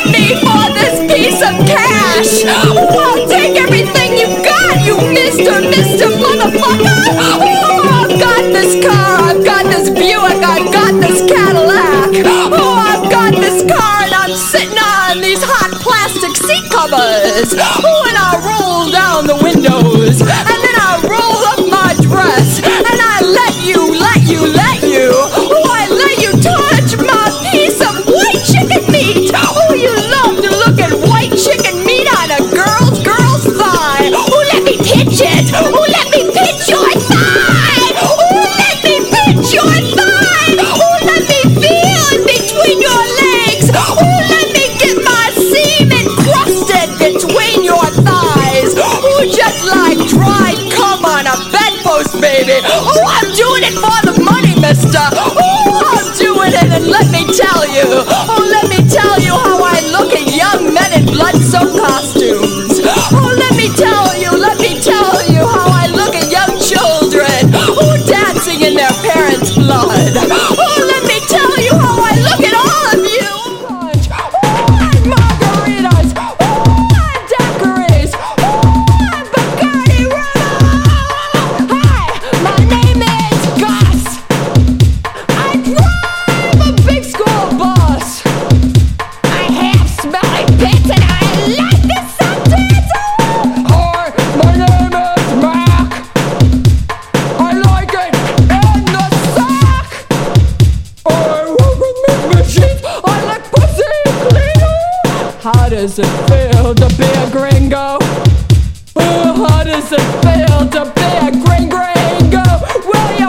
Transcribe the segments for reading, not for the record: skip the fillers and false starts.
at me for this piece of cash. Well, take everything you got, you Mr. Motherfucker. Oh, I've got this car, I've got this Buick, I've got this Cadillac. Oh, I've got this car and I'm sitting on these hot plastic seat covers. Oh, and I roll down the windows, and then I roll up my dress, and I let you. Oh, I let you touch my piece of white chicken meat. Oh, you love to look at white chicken meat on a girl's thigh. Oh, let me pitch it. Oh, let me pitch your thigh. Oh, let me pitch your thigh. Oh, let me feel it between your legs. Oh, let me get my semen crusted between your thighs. Oh, just like dried cum on a bedpost, baby. Oh, I'm doing it for the money, mister. Oh, I'm doing it, and let me tell you. Oh, let me tell you how I look at young men in blood-soaked costumes. Oh, let me tell you how I look at young children who dancing in their parents' blood. Oh, let me tell you how I look at all of you. Oh, and margaritas. Oh, and daiquiris. Oh, and Bacardi rum. Hi, my name is Gus. I drive a big school bus. I have smelly pits and I like the subtits. Hi, my name is Mac. I like it in the sack. I work with meat machines. I like pussy cleaner. How does it feel to be a gringo? Oh, how does it feel to be a gringo? Well, you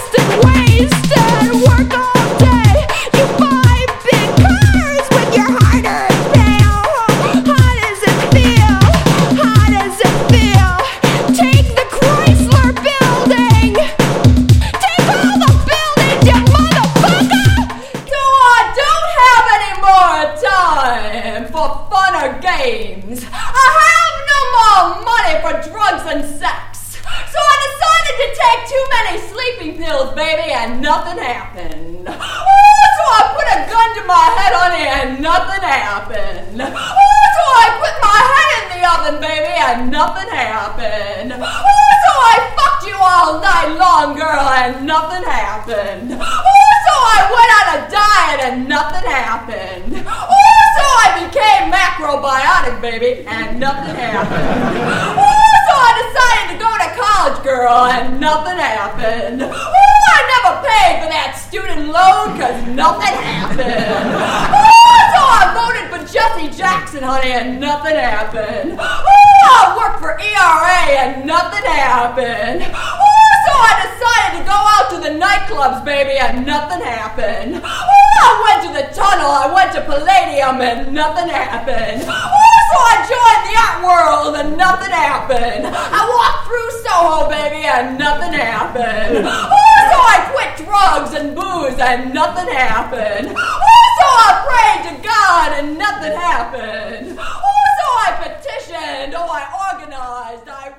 wasted, work all day. You buy big cars with your hard-earned bail. How does it feel? How does it feel? Take the Chrysler building. Take all the buildings, you motherfucker. So I don't have any more time for fun or games. I have no more money for drugs and sex. So I decided to take too many sleeping pills, baby, and nothing happened. Oh, so I put a gun to my head, honey, and nothing happened. Oh, so I put my head in the oven, baby, and nothing happened. Oh, so I fucked you all night long, girl, and nothing happened. Oh, so I went on a diet and nothing happened. Oh, so I became macrobiotic, baby, and nothing happened. Oh, so I decided to go to college, girl, and nothing happened. Oh, I never paid for that student loan because nothing happened. Oh, so I voted for Jesse Jackson, honey, and nothing happened. Oh, I worked for ERA and nothing happened. Oh, so I decided to go out to the nightclubs, baby, and nothing happened. Oh, I went to the tunnel, I went to Palladium, and nothing happened. Oh, so I joined the art world, and nothing happened. I walked through Soho, baby, and nothing happened. Oh, so I quit drugs and booze, and nothing happened. Oh, so I prayed to God, and nothing happened. Oh, so I petitioned, I organized, I